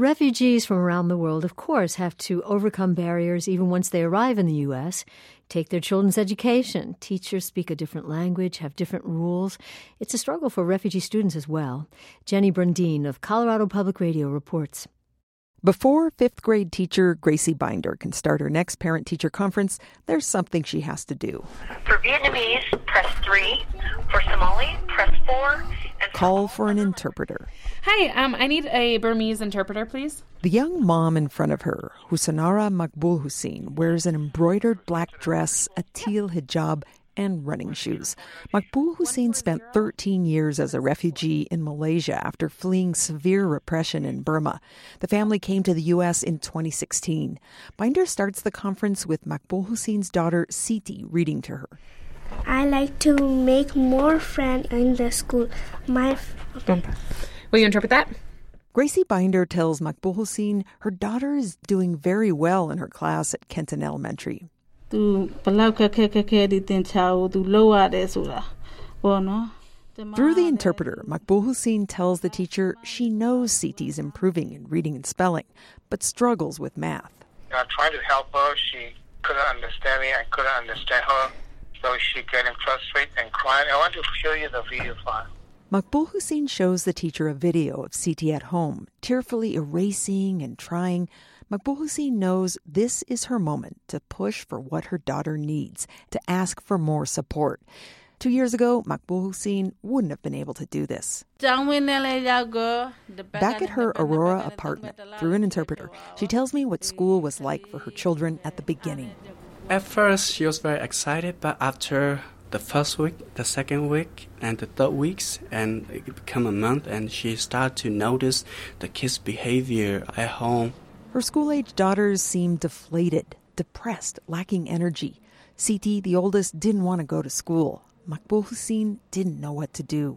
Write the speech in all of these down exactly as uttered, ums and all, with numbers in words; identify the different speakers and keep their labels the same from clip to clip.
Speaker 1: Refugees from around the world, of course, have to overcome barriers even once they arrive in the U S, take their children's education. Teachers speak a different language, have different rules. It's a struggle for refugee students as well. Jenny Brundeen of Colorado Public Radio reports.
Speaker 2: Before fifth grade teacher Gracie Binder can start her next parent-teacher conference, there's something she has to do.
Speaker 3: For Vietnamese, press three. For Somali, press four. And
Speaker 2: Call for an interpreter.
Speaker 4: Hi, um, I need a Burmese interpreter, please.
Speaker 2: The young mom in front of her, Husanara Makbul Hussein, wears an embroidered black dress, a teal hijab, and running shoes. Makbul Hussein spent thirteen years as a refugee in Malaysia after fleeing severe repression in Burma. The family came to the U S in twenty sixteen. Binder starts the conference with Makbul Hussein's daughter, Siti, reading to her.
Speaker 5: I like to make more friends in the school. My
Speaker 4: okay. Will you interpret that?
Speaker 2: Gracie Binder tells Makbul Hussein her daughter is doing very well in her class at Kenton Elementary. Through the interpreter, Makbul Hussein tells the teacher she knows Siti's improving in reading and spelling, but struggles with math.
Speaker 6: I tried to help her. She couldn't understand me. I couldn't understand her. So she getting frustrated and crying. I want to show you the video file.
Speaker 2: Makbul Hussein shows the teacher a video of Siti at home, tearfully erasing and trying. Makbul Hussein knows this is her moment to push for what her daughter needs, to ask for more support. Two years ago, Makbul Hussein wouldn't have been able to do this. Back at her Aurora apartment, through an interpreter, she tells me what school was like for her children at the beginning.
Speaker 7: At first, she was very excited, but after the first week, the second week, and the third weeks, and it became a month, and she started to notice the kids' behavior at home.
Speaker 2: Her school-age daughters seemed deflated, depressed, lacking energy. Siti, the oldest, didn't want to go to school. Makbul Hussein didn't know what to do.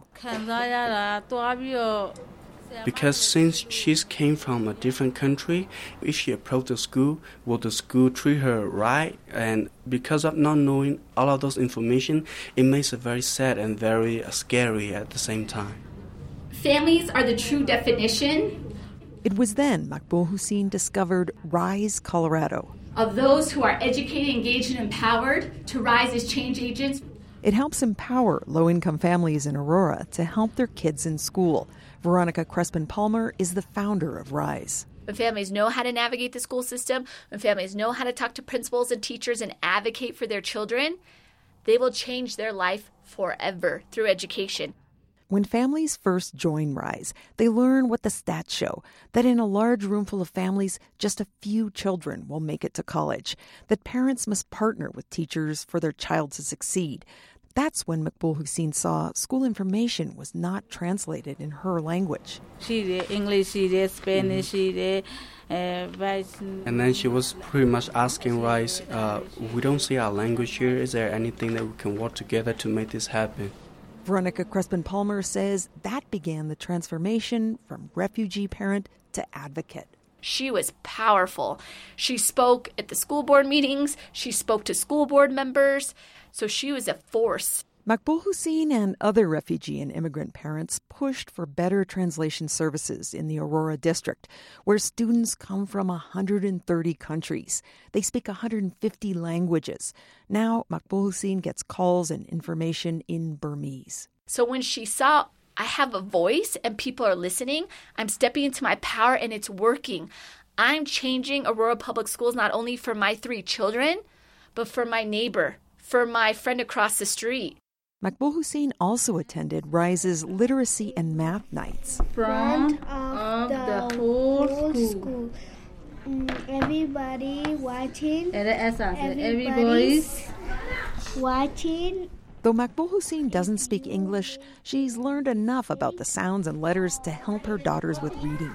Speaker 7: Because since she came from a different country, if she approached the school, will the school treat her right? And because of not knowing all of those information, it makes it very sad and very scary at the same time.
Speaker 8: Families are the true definition.
Speaker 2: It was then Makbul Hussein discovered RISE Colorado.
Speaker 8: Of those who are educated, engaged, and empowered to rise as change agents.
Speaker 2: It helps empower low-income families in Aurora to help their kids in school. Veronica Crespin-Palmer is the founder of RISE.
Speaker 9: When families know how to navigate the school system, when families know how to talk to principals and teachers and advocate for their children, they will change their life forever through education.
Speaker 2: When families first join RISE, they learn what the stats show, that in a large room full of families, just a few children will make it to college, that parents must partner with teachers for their child to succeed. That's when Makbul Hussein saw school information was not translated in her language.
Speaker 7: She did English, she did Spanish, she did uh, Rice. And then she was pretty much asking Rice, uh, we don't see our language here. Is there anything that we can work together to make this happen?
Speaker 2: Veronica Crespin-Palmer says that began the transformation from refugee parent to advocate.
Speaker 9: She was powerful. She spoke at the school board meetings. She spoke to school board members. So she was a force.
Speaker 2: Makbul Hussein and other refugee and immigrant parents pushed for better translation services in the Aurora district, where students come from one hundred thirty countries. They speak one hundred fifty languages. Now, Makbul Hussein gets calls and information in Burmese.
Speaker 9: So when she saw, I have a voice and people are listening, I'm stepping into my power and it's working. I'm changing Aurora Public Schools not only for my three children, but for my neighbor, for my friend across the street.
Speaker 2: Makbul Hussein also attended RISE's literacy and math nights.
Speaker 5: Front of the, the whole school. school. Mm, everybody watching. Everybody's watching.
Speaker 2: Though Makbul Hussein doesn't speak English, she's learned enough about the sounds and letters to help her daughters with reading.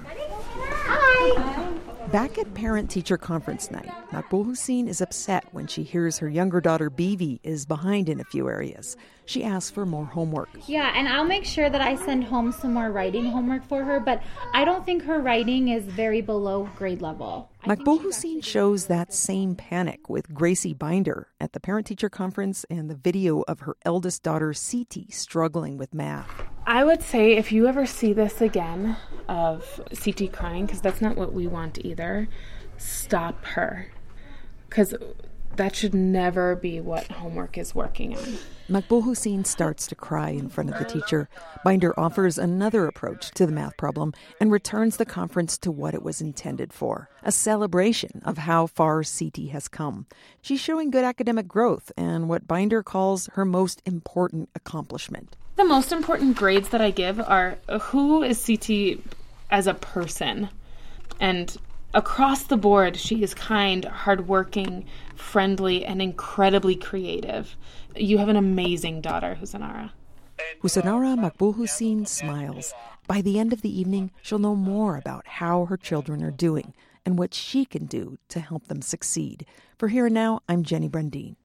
Speaker 2: Hi. Back at parent-teacher conference night, Makbul Hussein is upset when she hears her younger daughter, Bivi, is behind in a few areas. She asks for more homework.
Speaker 10: Yeah, and I'll make sure that I send home some more writing homework for her, but I don't think her writing is very below grade level.
Speaker 2: Makbul Hussein shows that same panic with Gracie Binder at the parent-teacher conference and the video of her eldest daughter, Siti, struggling with math.
Speaker 4: I would say if you ever see this again of C T crying, because that's not what we want either, stop her. Because that should never be what homework is working on.
Speaker 2: Maqbool Hussein starts to cry in front of the teacher. Binder offers another approach to the math problem and returns the conference to what it was intended for, a celebration of how far C T has come. She's showing good academic growth and what Binder calls her most important accomplishment.
Speaker 4: The most important grades that I give are who is C T as a person. And across the board, she is kind, hardworking, friendly, and incredibly creative. You have an amazing daughter, Husanara.
Speaker 2: Husanara Maqbool Hussein smiles. By the end of the evening, she'll know more about how her children are doing and what she can do to help them succeed. For Here and Now, I'm Jenny Brundin.